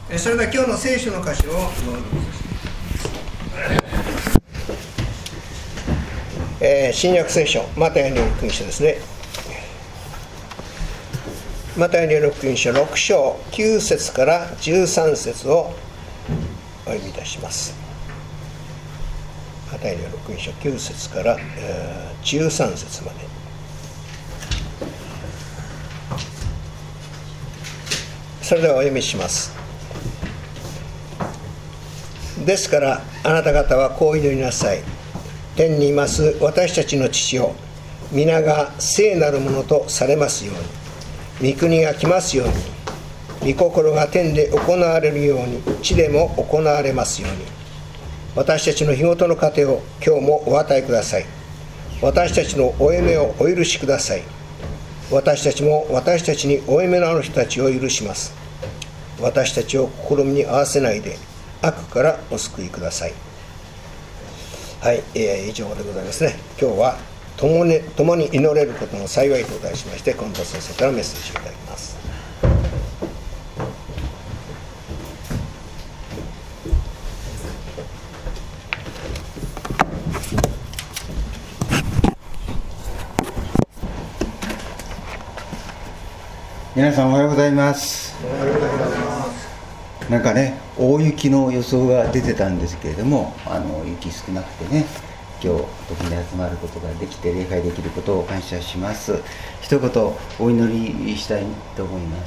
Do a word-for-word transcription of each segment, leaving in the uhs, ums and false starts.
それでは今日の聖書の箇所をどうぞ。えー、新約聖書マタイによる福音書ですね。マタイによる福音書ろく章きゅう節からじゅうさん節をお読みいたします。マタイによる福音書きゅう節から、えー、じゅうさん節まで。それではお読みします。ですからあなた方はこう祈りなさい。天にいます私たちの父よ、皆が聖なるものとされますように、御国が来ますように、御心が天で行われるように地でも行われますように。私たちの日ごとの糧を今日もお与えください。私たちの負い目をお許しください。私たちも私たちに負い目のある人たちを許します。私たちを試みに合わせないで悪からお救いください。はい、えー、以上でございますね。今日は共に、共に祈れることの幸いと題しまして、近藤先生からメッセージをいただきます。 皆さんおはようございます。 おはようございます。 なんかね、大雪の予想が出てたんですけれども、あの雪少なくてね、今日時に集まることができて礼拝できることを感謝します。一言お祈りしたいと思います。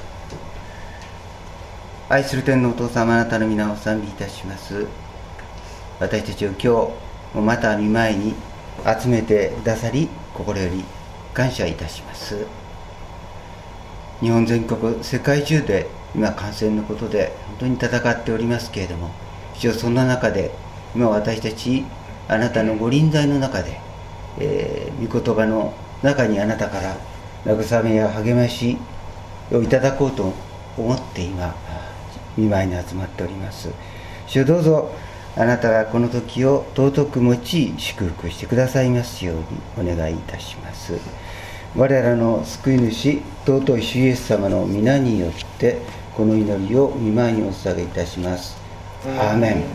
愛する天のお父様、あなたの皆を賛美いたします。私たちを今日また御前に集めてくださり、心より感謝いたします。日本全国、世界中で今感染のことで本当に戦っておりますけれども、一応そんな中で今私たちあなたのご臨在の中で、えー、御言葉の中にあなたから慰めや励ましをいただこうと思って今御前に集まっております。主よ、どうぞあなたがこの時を尊く用い祝福してくださいますようにお願いいたします。我らの救い主尊い主イエス様の皆によってこの祈りを御前にお捧げいたします。アーメン。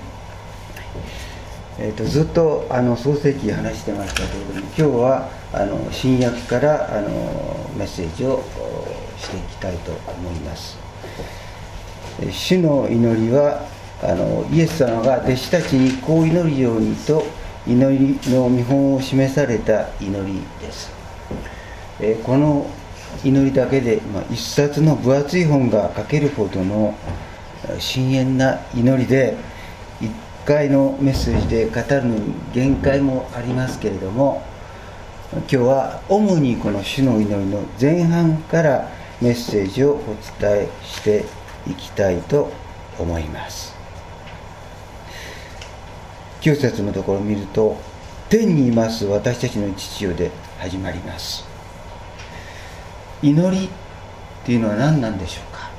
えー、とずっとあの創世記話してましたけれども、今日はあの新約からあのメッセージをしていきたいと思います。主の祈りはあのイエス様が弟子たちにこう祈るようにと祈りの見本を示された祈りです。えー、この祈りだけで、まあ、一冊の分厚い本が書けるほどの深遠な祈りで、一回のメッセージで語るのに限界もありますけれども、今日は主にこの主の祈りの前半からメッセージをお伝えしていきたいと思います。きゅう節のところを見ると、天にいます私たちの父よで始まります。祈りっていうのは何なんでしょうか。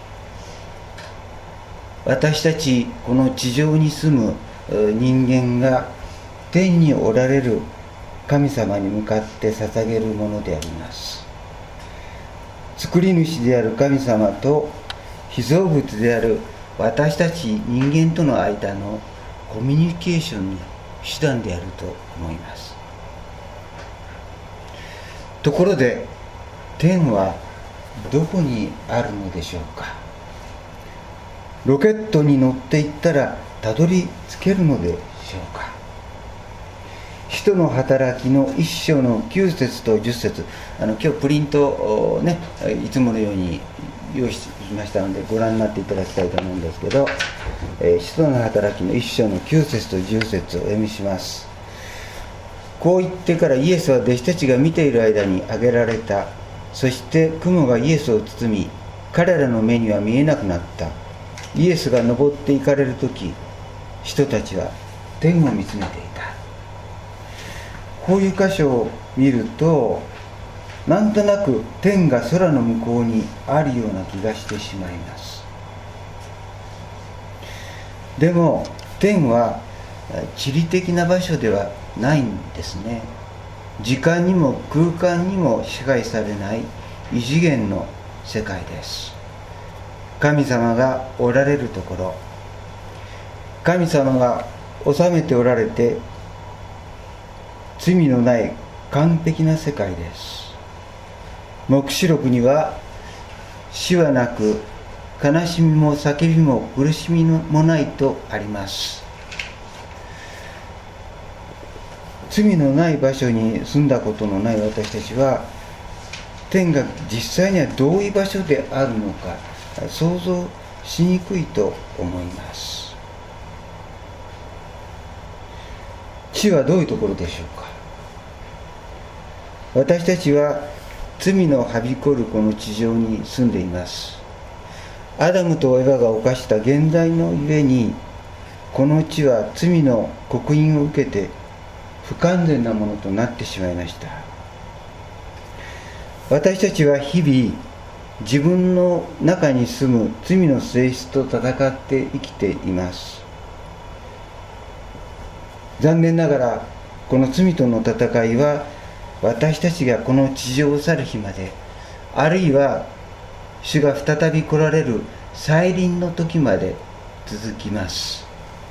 私たちこの地上に住む人間が天におられる神様に向かって捧げるものであります。作り主である神様と被造物である私たち人間との間のコミュニケーションの手段であると思います。ところで天はどこにあるのでしょうか。ロケットに乗っていったらたどり着けるのでしょうか。使徒の働きの一章のきゅう節とじゅっ節、あの今日プリントをね、いつものように用意しましたのでご覧になっていただきたいと思うんですけど、えー、使徒の働きの一章のきゅう節とじゅっ節をお読みします。こう言ってからイエスは弟子たちが見ている間に挙げられた。そして雲がイエスを包み、彼らの目には見えなくなった。イエスが登っていかれるとき、人たちは天を見つめていた。こういう箇所を見ると、なんとなく天が空の向こうにあるような気がしてしまいます。でも天は地理的な場所ではないんですね。時間にも空間にも支配されない異次元の世界です。 神様がおられるところ、神様が治めておられて罪のない完璧な世界です。黙示録には死はなく悲しみも叫びも苦しみもないとあります。罪のない場所に住んだことのない私たちは、天が実際にはどういう場所であるのか想像しにくいと思います。地はどういうところでしょうか。私たちは罪のはびこるこの地上に住んでいます。アダムとエヴァが犯した現在のゆえに、この地は罪の刻印を受けて不完全なものとなってしまいました。私たちは日々自分の中に住む罪の性質と戦って生きています。残念ながらこの罪との戦いは私たちがこの地上を去る日まで、あるいは主が再び来られる再臨の時まで続きます。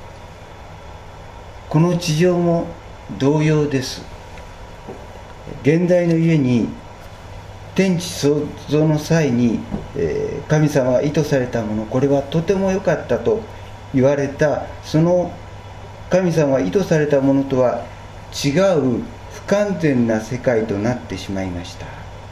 この地上も同様です。現在の家に天地創造の際に、えー、神様が意図されたもの、これはとても良かったと言われた、その神様が意図されたものとは違う不完全な世界となってしまいました。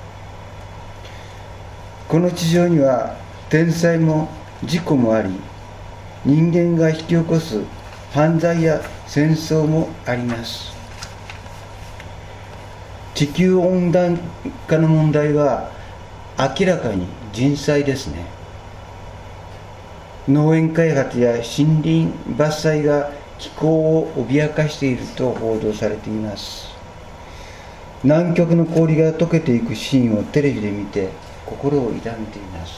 この地上には天災も事故もあり、人間が引き起こす犯罪や戦争もあります。地球温暖化の問題は明らかに人災ですね。農園開発や森林伐採が気候を脅かしていると報道されています。南極の氷が溶けていくシーンをテレビで見て心を痛めています。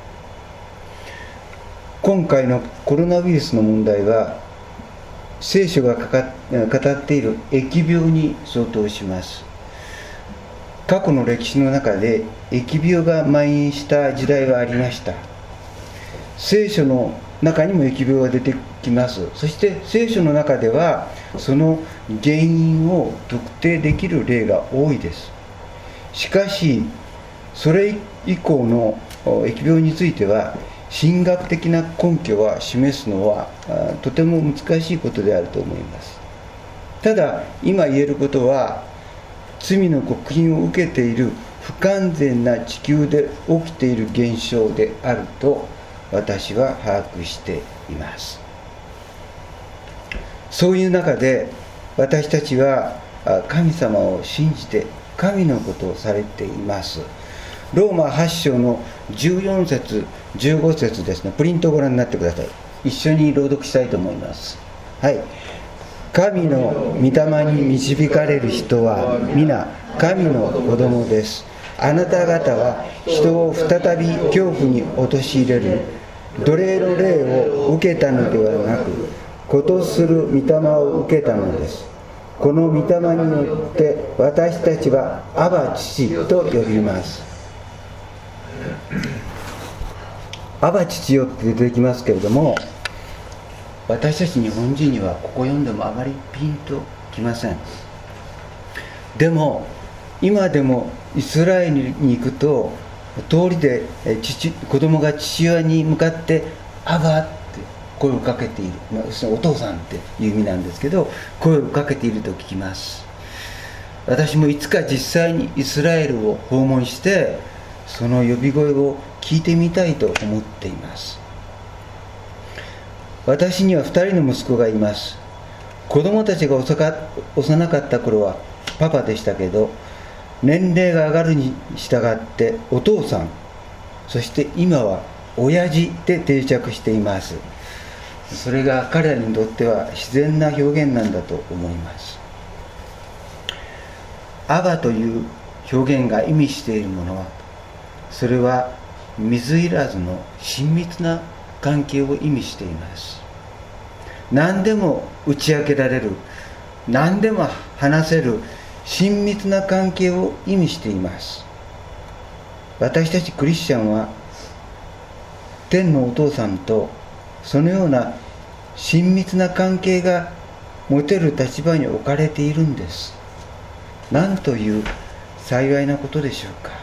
今回のコロナウイルスの問題は、聖書が語っている疫病に相当します。過去の歴史の中で疫病が蔓延した時代はありました。聖書の中にも疫病が出てきます。そして聖書の中ではその原因を特定できる例が多いです。しかしそれ以降の疫病については神学的な根拠は示すのはとても難しいことであると思います。ただ今言えることは、罪の刻印を受けている不完全な地球で起きている現象であると私は把握しています。そういう中で私たちは神様を信じて神のことをされています。ローマはち章のじゅうよん節じゅうご節ですね。プリントをご覧になってください。一緒に朗読したいと思います。はい。神の御霊に導かれる人は皆神の子供です。あなた方は人を再び恐怖に陥れる奴隷の霊を受けたのではなく、子とする御霊を受けたのです。この御霊によって私たちはアバ父と呼びます。アバ父よって出てきますけれども、私たち日本人にはここ読んでもあまりピンときません。でも今でもイスラエルに行くと、通りで父子供が父親に向かってアバって声をかけている、まあ、お父さんっていう意味なんですけど、声をかけていると聞きます。私もいつか実際にイスラエルを訪問してその呼び声を聞いてみたいと思っています。私にはふたりの息子がいます。子供たちが幼かった頃はパパでしたけど、年齢が上がるに従ってお父さん、そして今は親父で定着しています。それが彼らにとっては自然な表現なんだと思います。アバという表現が意味しているものは、それは水入らずの親密な関係を意味しています。何でも打ち明けられる、何でも話せる親密な関係を意味しています。私たちクリスチャンは天のお父さんとそのような親密な関係が持てる立場に置かれているんです。なんという幸いなことでしょうか。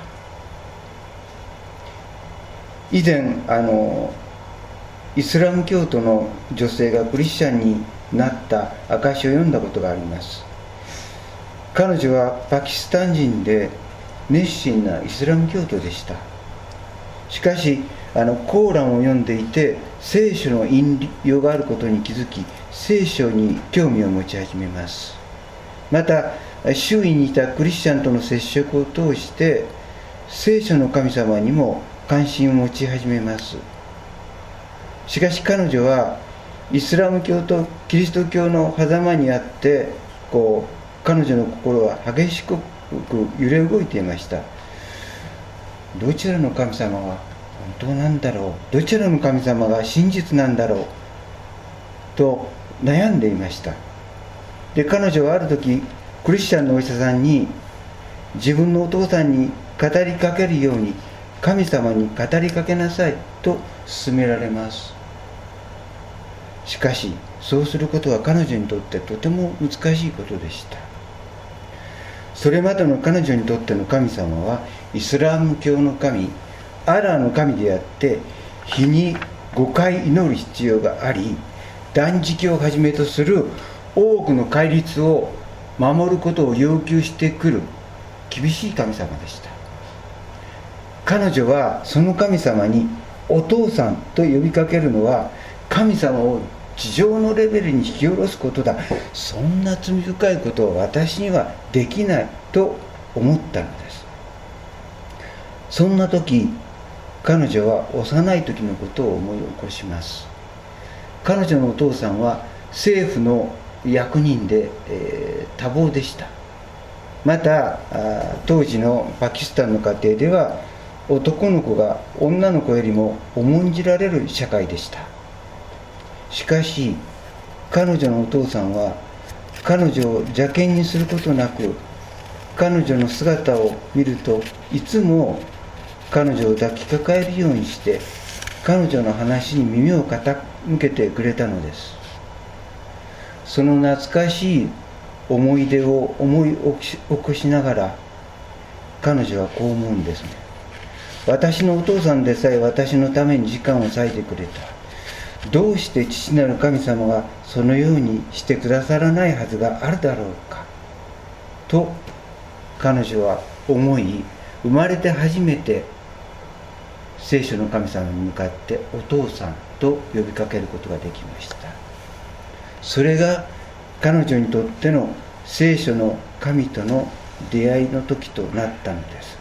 以前あのイスラム教徒の女性がクリスチャンになった証を読んだことがあります。彼女はパキスタン人で熱心なイスラム教徒でした。しかしあのコーランを読んでいて聖書の引用があることに気づき、聖書に興味を持ち始めます。また周囲にいたクリスチャンとの接触を通して聖書の神様にも関心を持ち始めます。しかし彼女はイスラム教とキリスト教の狭間にあって、こう彼女の心は激しく揺れ動いていました。どちらの神様が本当なんだろう、どちらの神様が真実なんだろうと悩んでいました。で彼女はある時クリスチャンのお医者さんに、自分のお父さんに語りかけるように神様に語りかけなさいと勧められます。しかしそうすることは彼女にとってとても難しいことでした。それまでの彼女にとっての神様はイスラム教の神、アラーの神であって、日にごかい祈る必要があり、断食をはじめとする多くの戒律を守ることを要求してくる厳しい神様でした。彼女はその神様にお父さんと呼びかけるのは神様を地上のレベルに引き下ろすことだ、そんな罪深いことは私にはできないと思ったのです。そんな時彼女は幼い時のことを思い起こします。彼女のお父さんは政府の役人で、えー、多忙でした。また当時のパキスタンの家庭では男の子が女の子よりも重んじられる社会でした。しかし彼女のお父さんは彼女を邪険にすることなく、彼女の姿を見るといつも彼女を抱きかかえるようにして彼女の話に耳を傾けてくれたのです。その懐かしい思い出を思い起こしながら彼女はこう思うんですね。私のお父さんでさえ私のために時間を割いてくれた。どうして父なる神様がそのようにしてくださらないはずがあるだろうかと彼女は思い、生まれて初めて聖書の神様に向かってお父さんと呼びかけることができました。それが彼女にとっての聖書の神との出会いの時となったのです。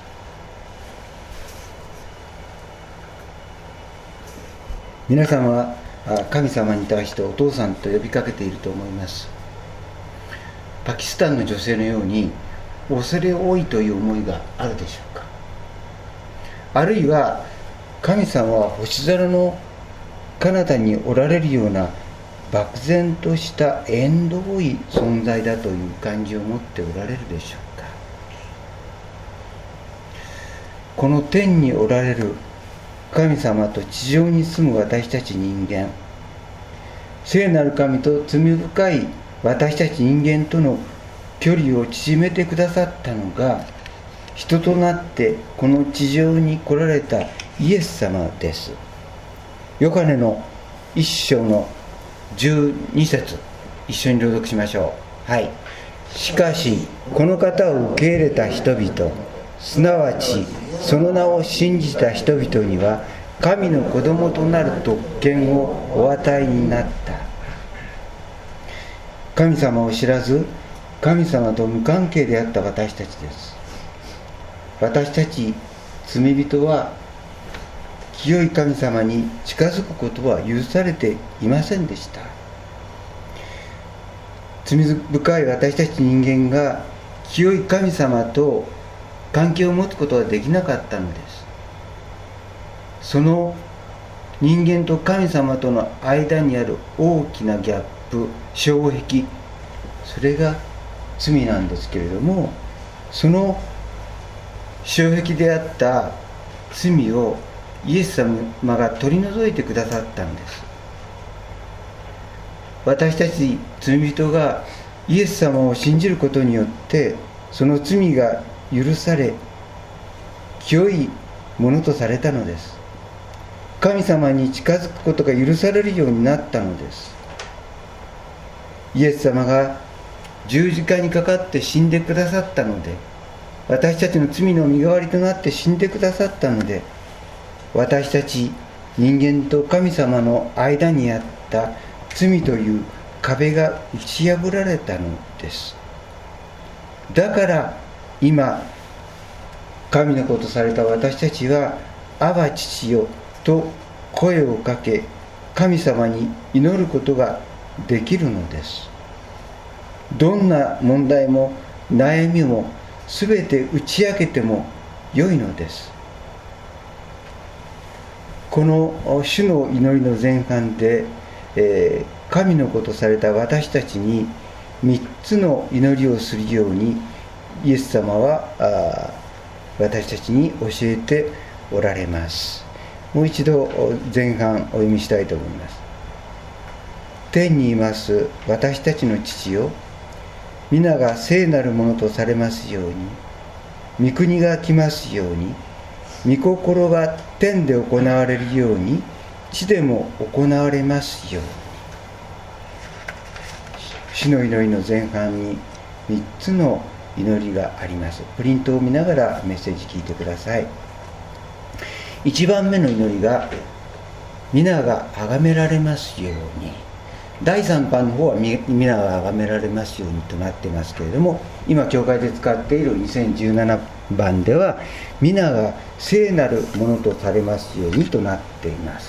皆さんは神様に対してお父さんと呼びかけていると思います。パキスタンの女性のように恐れ多いという思いがあるでしょうか。あるいは神様は星空の彼方におられるような漠然とした縁遠い存在だという感じを持っておられるでしょうか。この天におられる神様と地上に住む私たち人間、聖なる神と罪深い私たち人間との距離を縮めてくださったのが、人となってこの地上に来られたイエス様です。ヨハネの一章のじゅうに節、一緒に朗読しましょう。はい。しかしこの方を受け入れた人々、すなわちその名を信じた人々には神の子供となる特権をお与えになった。神様を知らず神様と無関係であった私たちです。私たち罪人は清い神様に近づくことは許されていませんでした。罪深い私たち人間が清い神様と関係を持つことはできなかったのです。その人間と神様との間にある大きなギャップ、障壁、それが罪なんですけれども、その障壁であった罪をイエス様が取り除いてくださったんです。私たち罪人がイエス様を信じることによってその罪が許され清いものとされたのです。神様に近づくことが許されるようになったのです。イエス様が十字架にかかって死んでくださったので、私たちの罪の身代わりとなって死んでくださったので、私たち人間と神様の間にあった罪という壁が打ち破られたのです。だから今神の子とされた私たちはアバ父よと声をかけ、神様に祈ることができるのです。どんな問題も悩みもすべて打ち明けても良いのです。この主の祈りの前半で、えー、神の子とされた私たちにみっつの祈りをするようにイエス様は私たちに教えておられます。もう一度前半お読みしたいと思います。天にいます私たちの父よ、皆が聖なるものとされますように、御国が来ますように、御心が天で行われるように地でも行われますように。主の祈りの前半にみっつの祈りがあります。プリントを見ながらメッセージ聞いてください。いちばんめの祈りが、皆が崇められますように。だいさんばんの方は皆が崇められますようにとなっていますけれども、今教会で使っているにせんじゅうななばんでは皆が聖なるものとされますようにとなっています。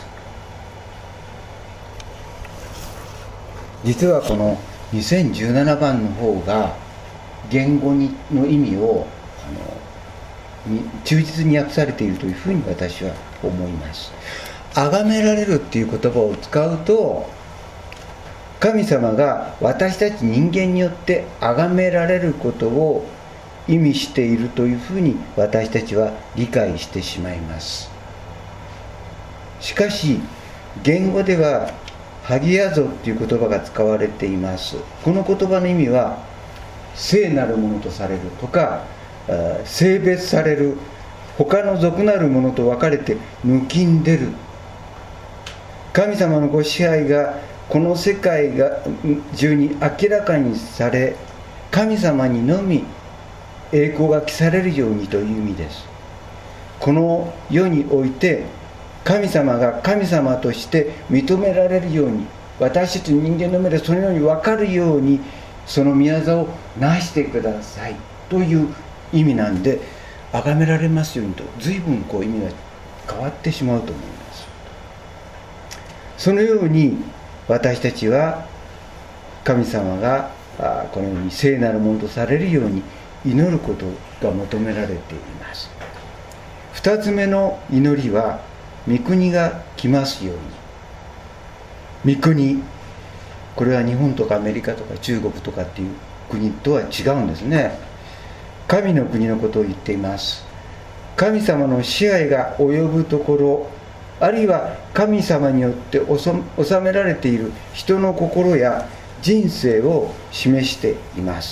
実はこのにせんじゅうななばんの方が言語にの意味をあの忠実に訳されているというふうに私は思います。崇められるっていう言葉を使うと、神様が私たち人間によって崇められることを意味しているというふうに私たちは理解してしまいます。しかし言語ではハギヤゾという言葉が使われています。この言葉の意味は聖なるものとされるとか、性別される、他の俗なるものと分かれて抜きんでる、神様のご支配がこの世界が中に明らかにされ、神様にのみ栄光が来されるようにという意味です。この世において神様が神様として認められるように、私たち人間の目でそのように分かるように、その御業をなしてくださいという意味なんで、崇められますようにと随分こう意味が変わってしまうと思います。そのように私たちは神様がこのように聖なるものとされるように祈ることが求められています。二つ目の祈りは、御国が来ますように。御国、これは日本とかアメリカとか中国とかっていう国とは違うんですね。神の国のことを言っています。神様の支配が及ぶところ、あるいは神様によって収められている人の心や人生を示しています。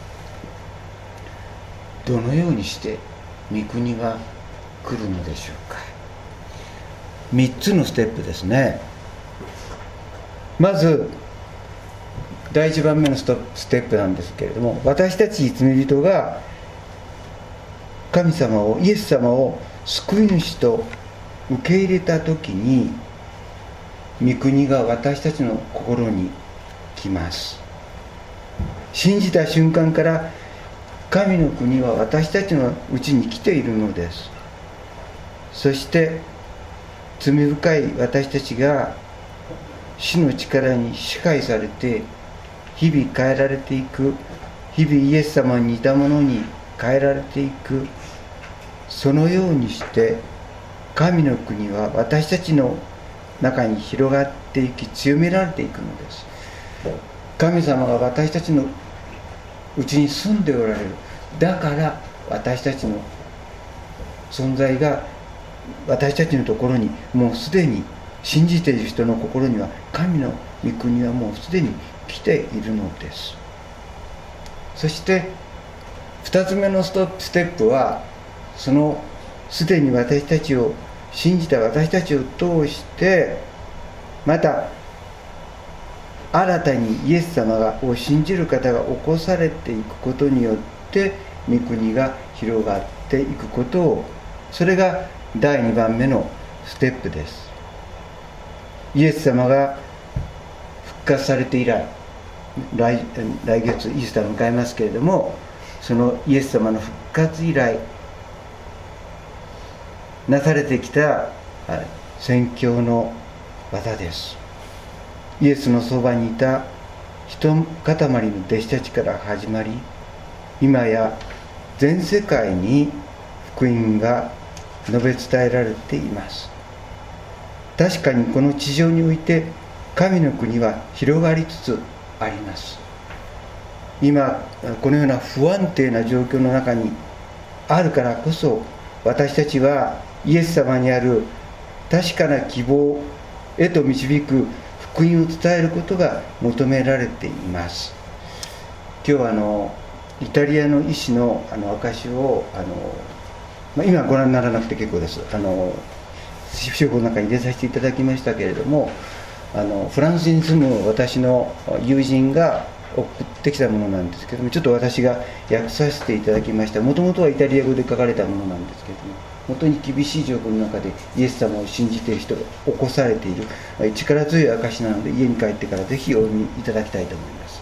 どのようにして御国が来るのでしょうか。みっつのステップですね。まずだいいちばんめのステップなんですけれども、私たち罪人が神様を、イエス様を救い主と受け入れたときに、御国が私たちの心に来ます。信じた瞬間から神の国は私たちのうちに来ているのです。そして罪深い私たちが主の力に支配されて日々変えられていく、日々イエス様に似たものに変えられていく、そのようにして神の国は私たちの中に広がっていき、強められていくのです。神様が私たちのうちに住んでおられる。だから私たちの存在が私たちのところにもうすでに信じている人の心には神の御国はもうすでに来ているのです。そしてふたつめのステップは、そのすでに私たちを信じた私たちを通して、また新たにイエス様を信じる方が起こされていくことによって御国が広がっていくことを、それがだいにばんめのステップです。イエス様が復活されて以来、来, 来月イースターを迎えますけれども、そのイエス様の復活以来なされてきた宣教の技です。イエスのそばにいた一塊の弟子たちから始まり、今や全世界に福音が述べ伝えられています。確かにこの地上において神の国は広がりつつあります。今このような不安定な状況の中にあるからこそ、私たちはイエス様にある確かな希望へと導く福音を伝えることが求められています。今日はあのイタリアの医師のあの証をあの、まあ、今ご覧にならなくて結構です。あの資料の中に入れさせていただきましたけれども、あのフランスに住む私の友人が送ってきたものなんですけども、ちょっと私が訳させていただきました。もともとはイタリア語で書かれたものなんですけれども、本当に厳しい状況の中でイエス様を信じている人が起こされている力強い証なので、家に帰ってからぜひお読みいただきたいと思います。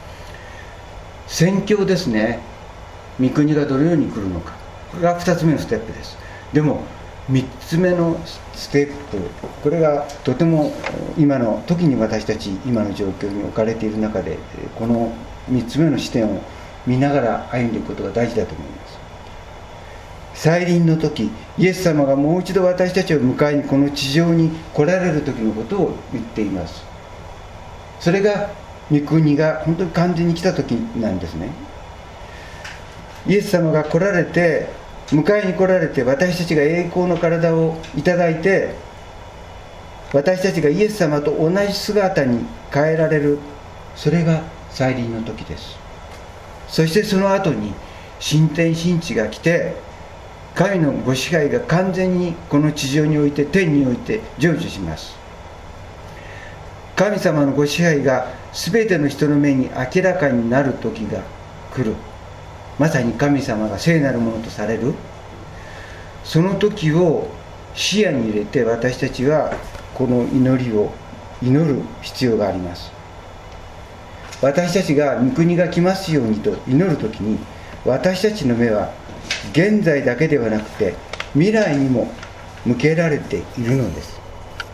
宣教ですね。御国がどのように来るのか、これがふたつめのステップです。でもみっつめのステップ、これがとても今の時に私たち今の状況に置かれている中で、このみっつめの視点を見ながら歩んでいくことが大事だと思います。再臨の時、イエス様がもう一度私たちを迎えにこの地上に来られる時のことを言っています。それが御国が本当に完全に来た時なんですね。イエス様が来られて、迎えに来られて、私たちが栄光の体をいただいて、私たちがイエス様と同じ姿に変えられる、それが再臨の時です。そしてその後に新天新地が来て、神のご支配が完全にこの地上において、天において成就します。神様のご支配が全ての人の目に明らかになる時が来る。まさに神様が聖なるものとされる、その時を視野に入れて、私たちはこの祈りを祈る必要があります。私たちが御国が来ますようにと祈る時に、私たちの目は現在だけではなくて未来にも向けられているのです。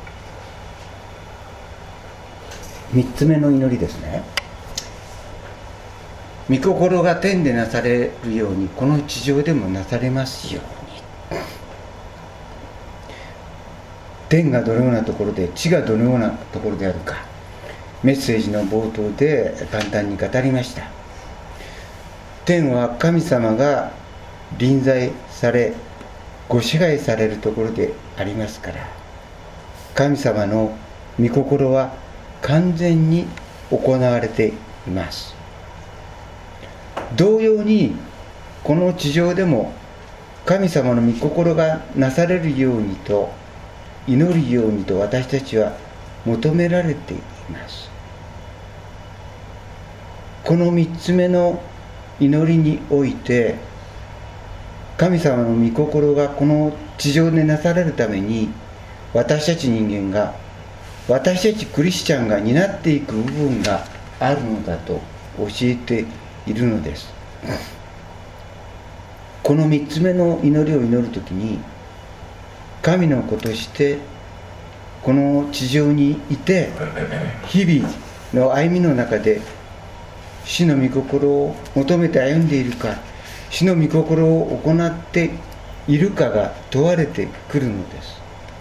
みっつめの祈りですね。御心が天でなされるように、この地上でもなされますように。天がどのようなところで、地がどのようなところであるか、メッセージの冒頭で簡単に語りました。天は神様が臨在され、ご支配されるところでありますから、神様の御心は完全に行われています。同様にこの地上でも神様の御心がなされるようにと、祈るようにと私たちは求められています。この三つ目の祈りにおいて、神様の御心がこの地上でなされるために、私たち人間が、私たちクリスチャンが担っていく部分があるのだと教えているのです。この三つ目の祈りを祈るときに、神の子としてこの地上にいて、日々の歩みの中で主の御心を求めて歩んでいるか、主の御心を行っているかが問われてくるのです。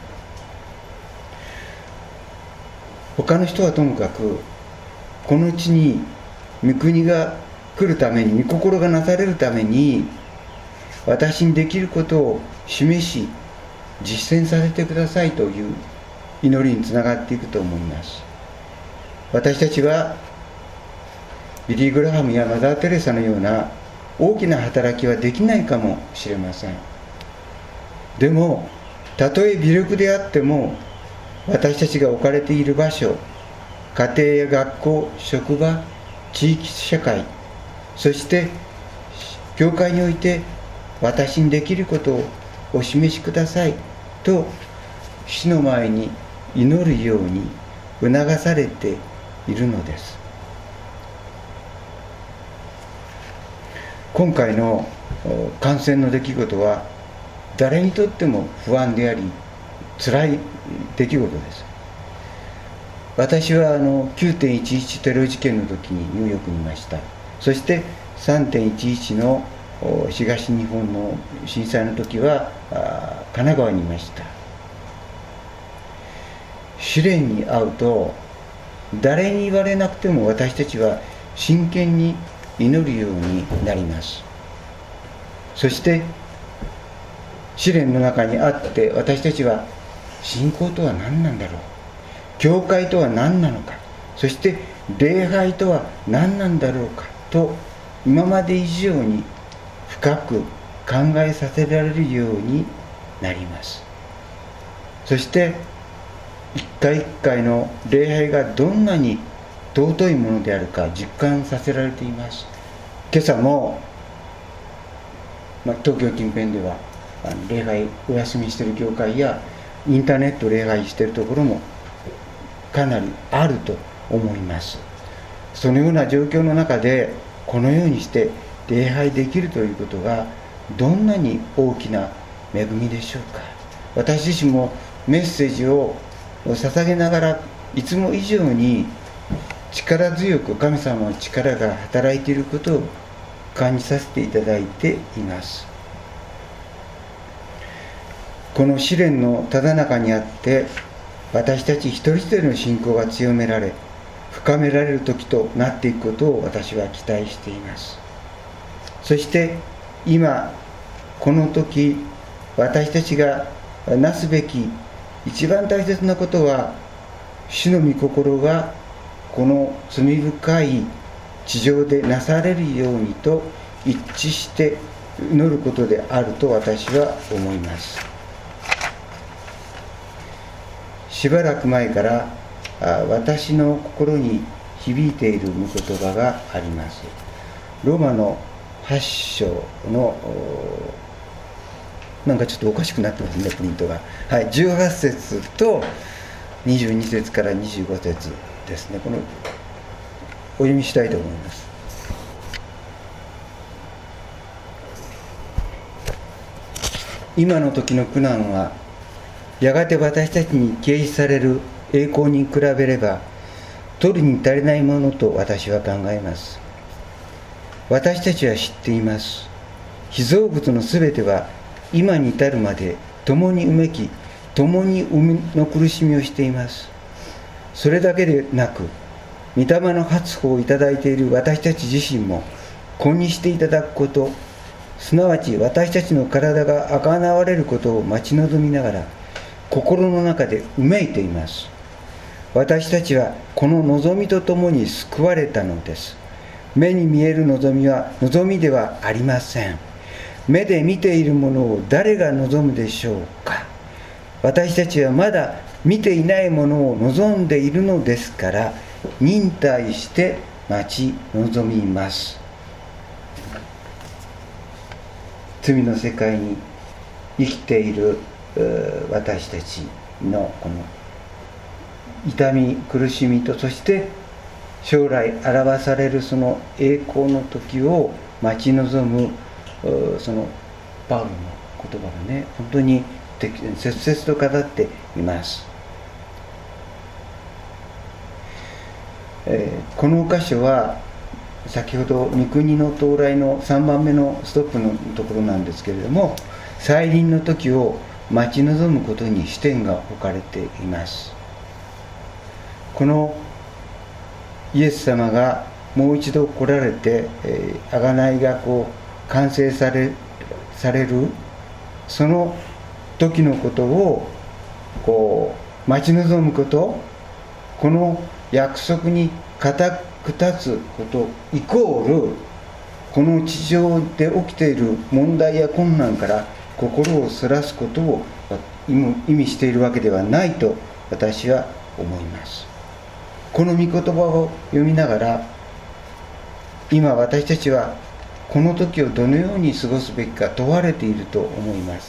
他の人はともかく、この地に御国が来るために、御心がなされるために、私にできることを示し、 実践させてくださいという祈りにつながっていくと思います。私たちはビリー・グラハムやマザー・テレサのような大きな働きはできないかもしれません。でもたとえ微力であっても、私たちが置かれている場所、家庭や学校、職場、地域社会、そして教会において私にできることをお示しくださいと主の前に祈るように促されているのです。今回の感染の出来事は誰にとっても不安であり辛い出来事です。私はあの きゅうてんいちいち テロ事件の時にニューヨークにいました。そして さんてんいちいち の東日本の震災の時は神奈川にいました。試練に遭うと誰に言われなくても私たちは真剣に祈るようになります。そして試練の中にあって私たちは信仰とは何なんだろう、教会とは何なのか、そして礼拝とは何なんだろうかと今まで以上に深く考えさせられるようになります。そして一回一回の礼拝がどんなに尊いものであるか実感させられています。今朝も、まあ、東京近辺ではあの礼拝お休みしている教会やインターネット礼拝しているところもかなりあると思います。そのような状況の中でこのようにして礼拝できるということがどんなに大きな恵みでしょうか。私自身もメッセージを捧げながらいつも以上に力強く神様の力が働いていることを感じさせていただいています。この試練のただ中にあって私たち一人一人の信仰が強められ深められる時となっていくことを私は期待しています。そして今この時私たちがなすべき一番大切なことは主の御心がこの罪深い地上でなされるようにと一致して祈ることであると私は思います。しばらく前から私の心に響いている御言葉があります。ローマのはち章のなんかちょっとおかしくなってますね、プリントが。はい、じゅうはち節とにじゅうに節からにじゅうご節ですね。このお読みしたいと思います。今の時の苦難はやがて私たちに掲示される栄光に比べれば取るに足りないものと私は考えます。私たちは知っています。被造物のすべては今に至るまで共にうめき共に生みの苦しみをしています。それだけでなく御霊の発歩をいただいている私たち自身も子にしていただくこと、すなわち私たちの体が贖われることを待ち望みながら心の中でうめいています。私たちはこの望みとともに救われたのです。目に見える望みは望みではありません。目で見ているものを誰が望むでしょうか。私たちはまだ見ていないものを望んでいるのですから忍耐して待ち望みます。罪の世界に生きている私たちのこの痛み苦しみと、そして将来表されるその栄光の時を待ち望むそのパウロの言葉がね、本当に切々と語っています。えー、この箇所は先ほど御国の到来のさんばんめのストップのところなんですけれども、再臨の時を待ち望むことに視点が置かれています。このイエス様がもう一度来られて、えー、贖いがこう完成され、されるその時のことをこう待ち望むこと、この約束に固く立つことイコール、この地上で起きている問題や困難から心をそらすことを意味しているわけではないと私は思います。この御言葉を読みながら、今私たちはこの時をどのように過ごすべきか問われていると思います。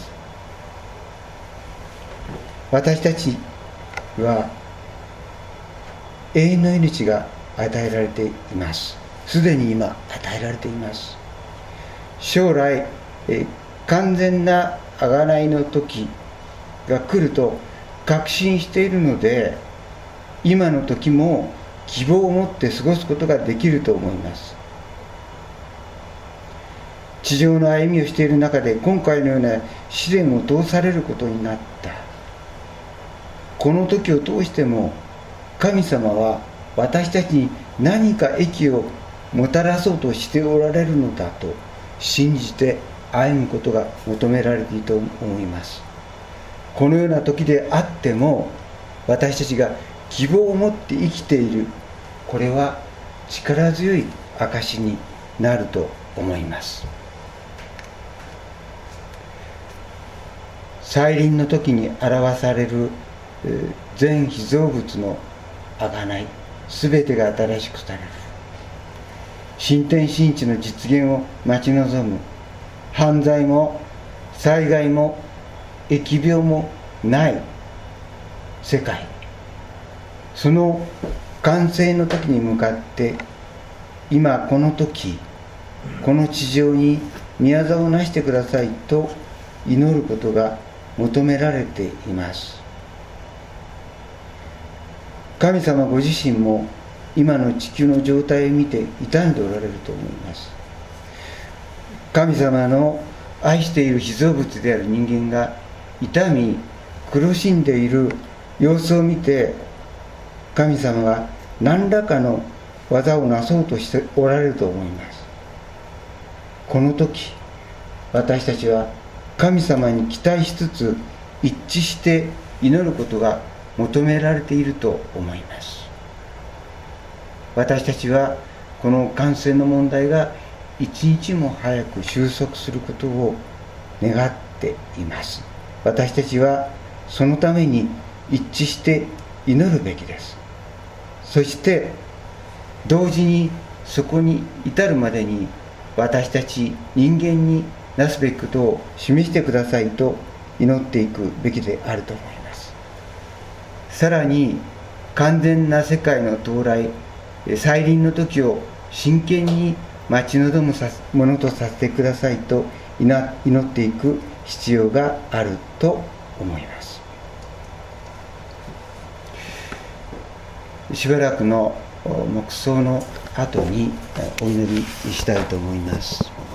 私たちは永遠の命が与えられています。すでに今与えられています。将来え完全な贖いの時が来ると確信しているので、今の時も希望を持って過ごすことができると思います。地上の歩みをしている中で今回のような試練を通されることになった。この時を通しても神様は私たちに何か益をもたらそうとしておられるのだと信じて歩むことが求められていると思います。このような時であっても私たちが希望を持って生きている、これは力強い証になると思います。再臨の時に表される全被造物の贖い、すべてが新しくされる。新天新地の実現を待ち望む。犯罪も災害も疫病もない世界、その完成の時に向かって、今この時この地上に宮座をなしてくださいと祈ることが求められています。神様ご自身も今の地球の状態を見て痛んでおられると思います。神様の愛している被造物である人間が痛み苦しんでいる様子を見て、神様が何らかの技をなそうとしておられると思います。この時私たちは神様に期待しつつ一致して祈ることが求められていると思います。私たちはこの感染の問題が一日も早く収束することを願っています。私たちはそのために一致して祈るべきです。そして同時にそこに至るまでに私たち人間になすべきことを示してくださいと祈っていくべきであると思います。さらに完全な世界の到来、再臨の時を真剣に待ち望むものとさせてくださいと祈っていく必要があると思います。しばらくの黙想の後にお祈りしたいと思います。